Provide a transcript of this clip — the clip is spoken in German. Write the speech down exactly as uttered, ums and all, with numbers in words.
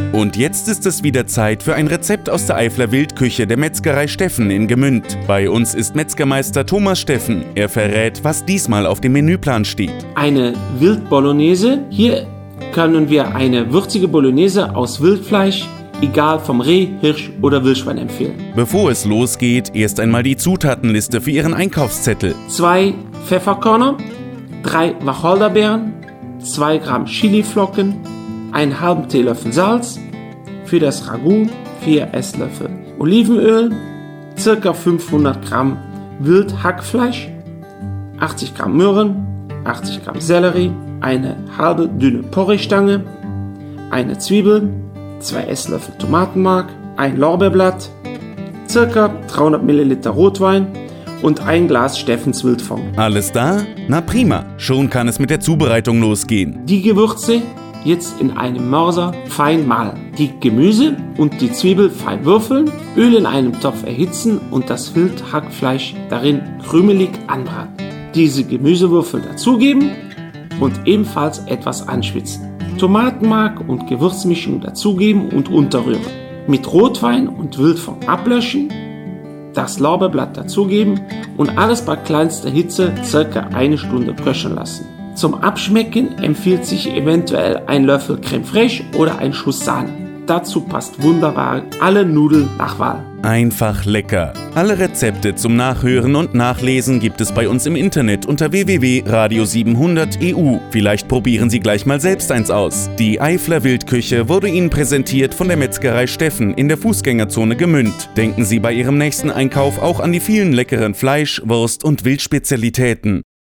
Und jetzt ist es wieder Zeit für ein Rezept aus der Eifler Wildküche der Metzgerei Steffen in Gemünd. Bei uns ist Metzgermeister Thomas Steffen. Er verrät, was diesmal auf dem Menüplan steht. Eine Wildbolognese. Hier können wir eine würzige Bolognese aus Wildfleisch, egal vom Reh, Hirsch oder Wildschwein, empfehlen. Bevor es losgeht, erst einmal die Zutatenliste für Ihren Einkaufszettel. Zwei Pfefferkörner, drei Wacholderbeeren, zwei Gramm Chiliflocken, einen halben Teelöffel Salz, für das Ragout vier Esslöffel Olivenöl, ca. fünfhundert Gramm Wildhackfleisch, achtzig Gramm Möhren, achtzig Gramm Sellerie, eine halbe dünne Porree-Stange, eine Zwiebel, zwei Esslöffel Tomatenmark, ein Lorbeerblatt, ca. dreihundert Milliliter Rotwein und ein Glas Steffens Wildfond. Alles da? Na prima, schon kann es mit der Zubereitung losgehen. Die Gewürze jetzt in einem Mörser fein mahlen. Die Gemüse und die Zwiebel fein würfeln, Öl in einem Topf erhitzen und das Wildhackfleisch darin krümelig anbraten. Diese Gemüsewürfel dazugeben und ebenfalls etwas anschwitzen. Tomatenmark und Gewürzmischung dazugeben und unterrühren. Mit Rotwein und Wildfond ablöschen, das Lorbeerblatt dazugeben und alles bei kleinster Hitze circa eine Stunde köcheln lassen. Zum Abschmecken empfiehlt sich eventuell ein Löffel Creme fraiche oder ein Schuss Sahne. Dazu passt wunderbar alle Nudeln nach Wahl. Einfach lecker. Alle Rezepte zum Nachhören und Nachlesen gibt es bei uns im Internet unter w w w punkt radio siebenhundert punkt e u. Vielleicht probieren Sie gleich mal selbst eins aus. Die Eifler Wildküche wurde Ihnen präsentiert von der Metzgerei Steffen in der Fußgängerzone Gemünd. Denken Sie bei Ihrem nächsten Einkauf auch an die vielen leckeren Fleisch-, Wurst- und Wildspezialitäten.